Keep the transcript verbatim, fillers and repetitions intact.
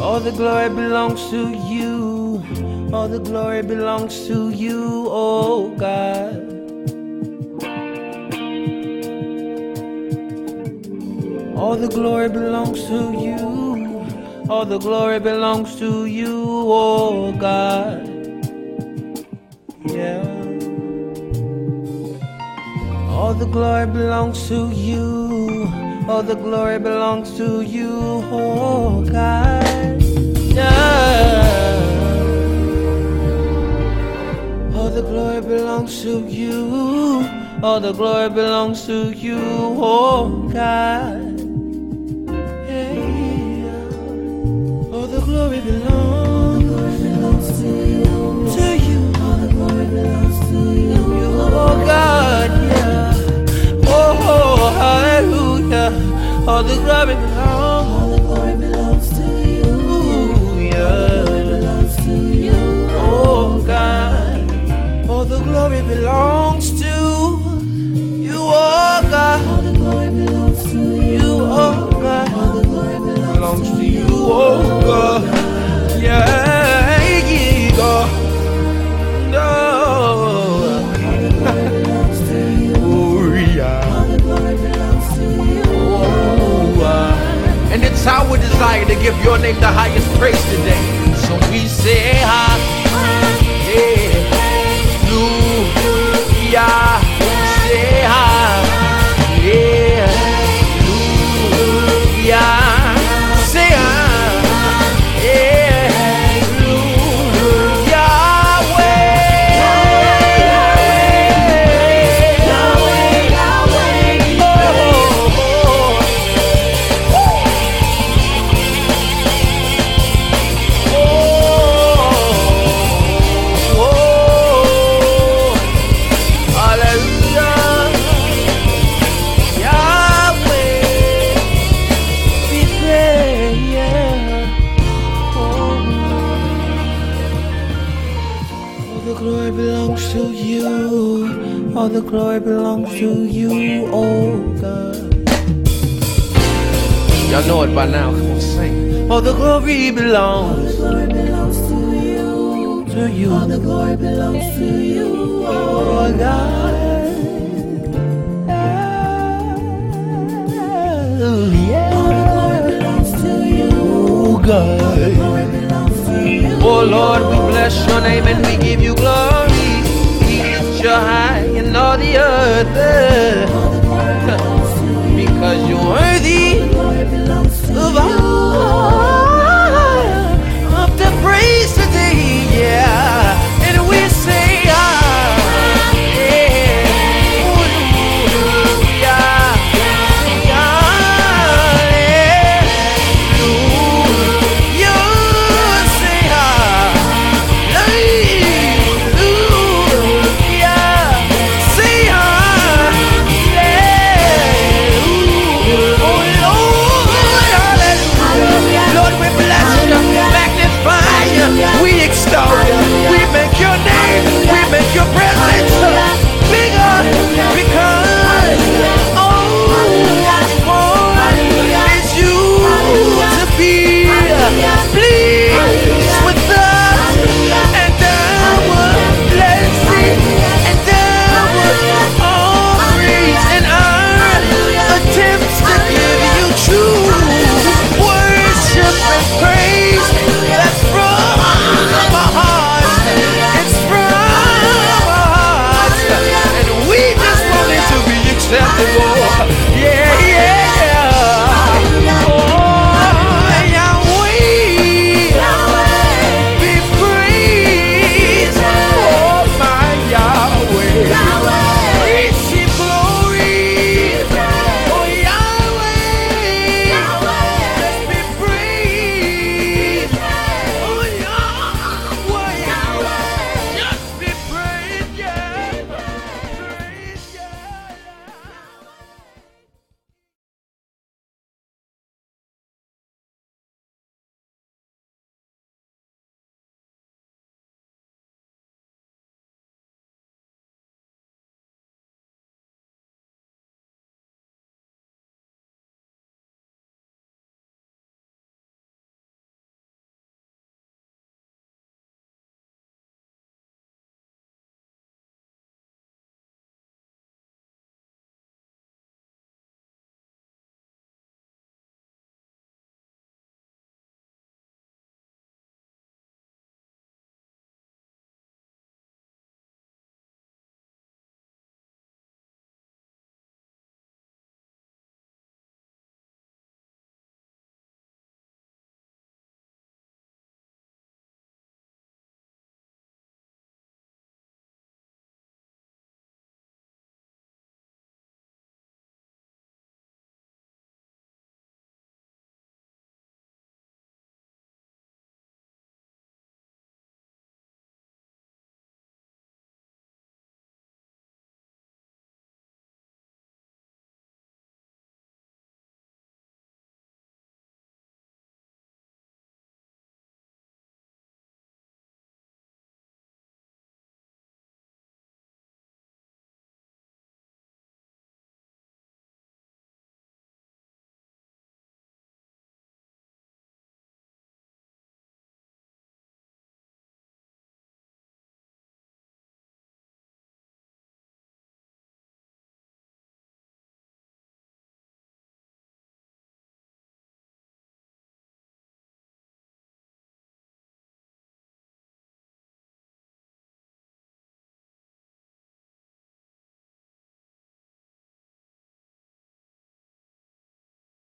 All the glory belongs to you. All the glory belongs to you, oh God. All the glory belongs to you. All the glory belongs to you, oh God. Yeah. All the glory belongs to you. All the glory belongs to you, oh God. Yeah. All the glory belongs to you. All the glory belongs to you, oh God. All the glory belongs to you, to you. All the glory belongs to you, oh God, yeah. Oh, oh, hallelujah. All the glory belongs, all the glory belongs to you, yeah. All the glory belongs to you, oh God. All the glory belongs to you, oh God. All the glory belongs to you, oh God. All the glory belongs to you, oh God. Yeah, yeah, God. No. Oh, yeah. Oh, uh. And it's our desire to give your name the highest praise today. So we say, ha, yeah, hallelujah. Say, ha, yeah, hallelujah. All the glory belongs to you, oh God. Y'all know it by now, come on, sing. All the glory belongs, all the glory belongs to you, to you. All the glory belongs to you, oh God. Yeah. All the glory belongs to you, oh God. All the glory belongs to you. Oh Lord, we bless your name and we give you glory. You're high in all the earth, because you're worthy of all of the praise today, yeah. And we say, ah, yeah, hallelujah, hallelujah, say, we extol you, we make your name, we make your presence bigger, because all we want is you to be pleased with us and our blessing and our offerings and our attempts to give you true worship and praise. That's from our hearts, it's from our hearts, and we just want it to be acceptable, yeah.